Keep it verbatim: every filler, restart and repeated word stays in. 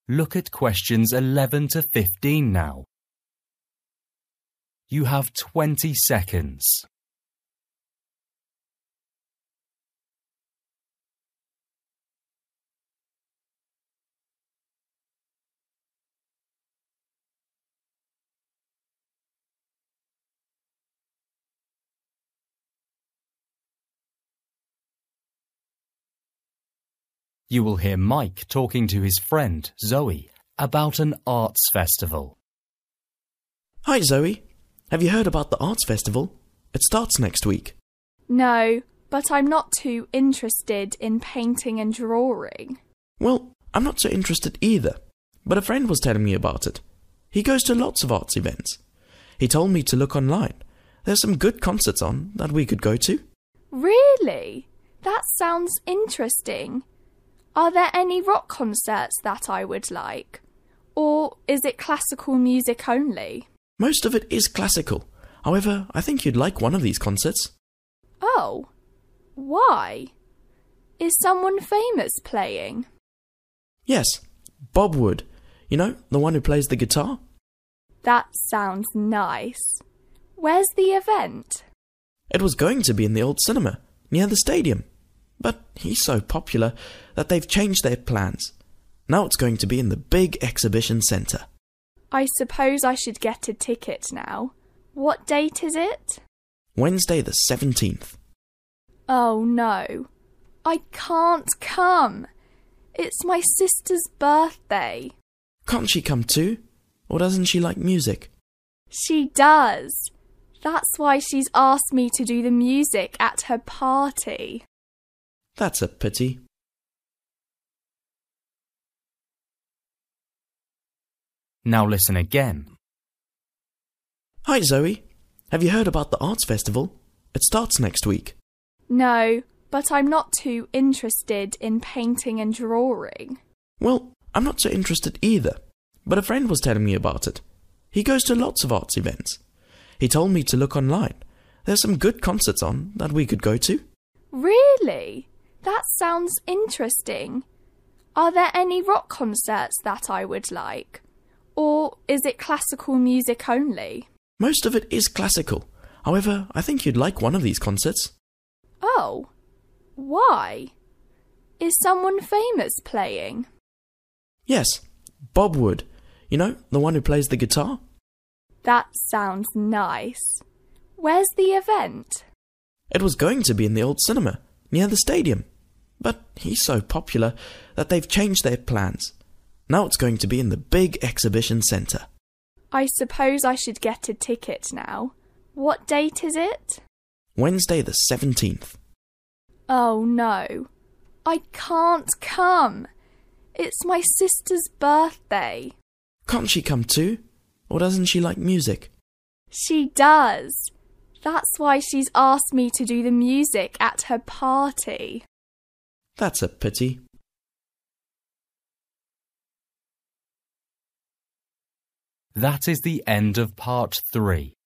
Look at questions eleven to fifteen now. You have twenty seconds. You will hear Mike talking to his friend, Zoe, about an arts festival. Hi Zoe, have you heard about the arts festival? It starts next week. No, but I'm not too interested in painting and drawing. Well, I'm not so interested either, but a friend was telling me about it. He goes to lots of arts events. He told me to look online. There's some good concerts on that we could go to. Really? That sounds interesting. Are there any rock concerts that I would like? Or is it classical music only? Most of it is classical. However, I think you'd like one of these concerts. Oh, why? Is someone famous playing? Yes, Bob Wood. You know, the one who plays the guitar? That sounds nice. Where's the event? It was going to be in the old cinema, near the stadium. But he's so popular that they've changed their plans. Now it's going to be in the big exhibition centre. I suppose I should get a ticket now. What date is it? Wednesday the seventeenth. Oh no, I can't come. It's my sister's birthday. Can't she come too? Or doesn't she like music? She does. That's why she's asked me to do the music at her party. That's a pity. Now listen again. Hi Zoe, have you heard about the arts festival? It starts next week. No, but I'm not too interested in painting and drawing. Well, I'm not so interested either, but a friend was telling me about it. He goes to lots of arts events. He told me to look online. There's some good concerts on that we could go to. Really? That sounds interesting. Are there any rock concerts that I would like? Or is it classical music only? Most of it is classical. However, I think you'd like one of these concerts. Oh, why? Is someone famous playing? Yes, Bob Wood. You know, the one who plays the guitar? That sounds nice. Where's the event? It was going to be in the old cinema, near the stadium. But he's so popular that they've changed their plans. Now it's going to be in the big exhibition centre. I suppose I should get a ticket now. What date is it? Wednesday the seventeenth. Oh no, I can't come. It's my sister's birthday. Can't she come too? Or doesn't she like music? She does. That's why she's asked me to do the music at her party. That's a pity. That is the end of part three.